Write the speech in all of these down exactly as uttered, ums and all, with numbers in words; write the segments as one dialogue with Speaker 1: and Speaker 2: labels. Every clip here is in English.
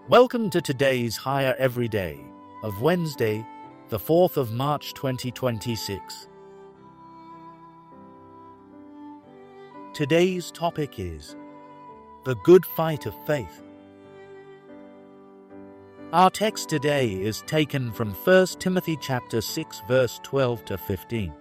Speaker 1: Welcome to today's Higher Everyday of Wednesday, the fourth of March twenty twenty-six. Today's topic is the good fight of faith. Our text today is taken from First Timothy chapter six verse twelve to fifteen.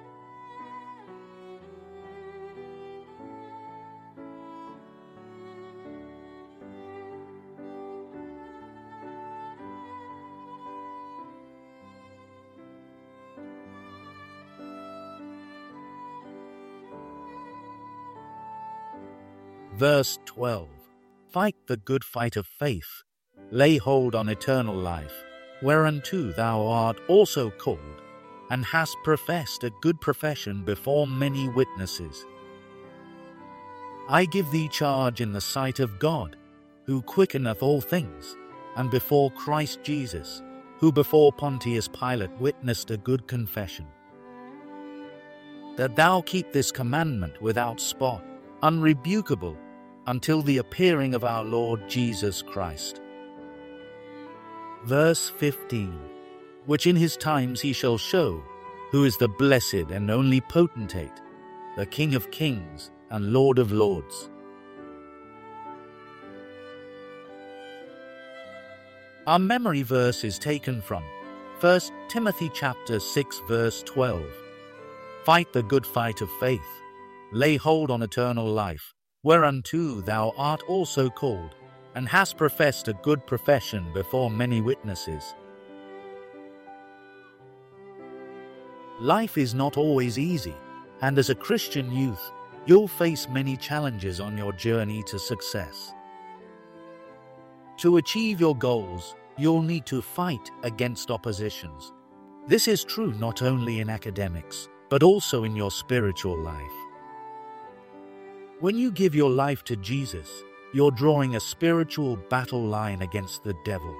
Speaker 1: Verse twelve. Fight the good fight of faith, lay hold on eternal life, whereunto thou art also called, and hast professed a good profession before many witnesses. I give thee charge in the sight of God, who quickeneth all things, and before Christ Jesus, who before Pontius Pilate witnessed a good confession, that thou keep this commandment without spot, unrebukable, until the appearing of our Lord Jesus Christ. Verse fifteen. Which in his times he shall show, who is the blessed and only potentate, the King of kings and Lord of lords. Our memory verse is taken from First Timothy chapter six verse twelve. Fight the good fight of faith, lay hold on eternal life, whereunto thou art also called, and hast professed a good profession before many witnesses. Life is not always easy, and as a Christian youth, you'll face many challenges on your journey to success. To achieve your goals, you'll need to fight against oppositions. This is true not only in academics, but also in your spiritual life. When you give your life to Jesus, you're drawing a spiritual battle line against the devil.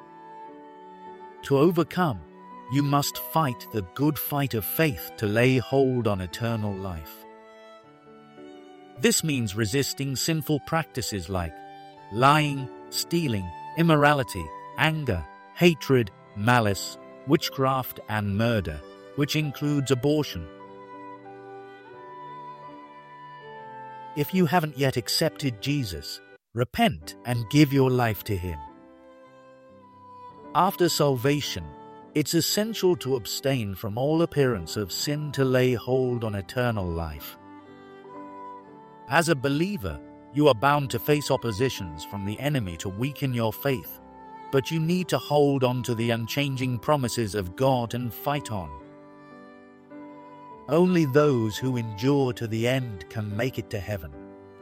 Speaker 1: To overcome, you must fight the good fight of faith to lay hold on eternal life. This means resisting sinful practices like lying, stealing, immorality, anger, hatred, malice, witchcraft, and murder, which includes abortion. If you haven't yet accepted Jesus, repent and give your life to Him. After salvation, it's essential to abstain from all appearance of sin to lay hold on eternal life. As a believer, you are bound to face oppositions from the enemy to weaken your faith, but you need to hold on to the unchanging promises of God and fight on. Only those who endure to the end can make it to heaven.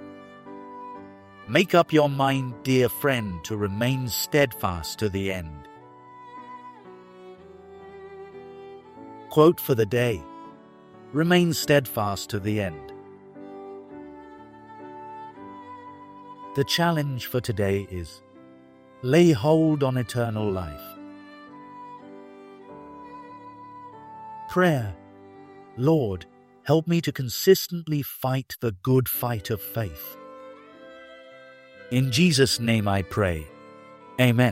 Speaker 1: Make up your mind, dear friend, to remain steadfast to the end. Quote for the day: remain steadfast to the end. The challenge for today is lay hold on eternal life. Prayer: Lord, help me to consistently fight the good fight of faith. In Jesus' name I pray. Amen.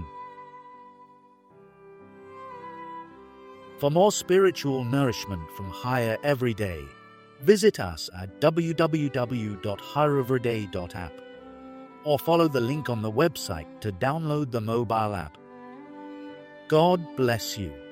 Speaker 1: For more spiritual nourishment from Higher Everyday, visit us at w w w dot higher everyday dot app or follow the link on the website to download the mobile app. God bless you.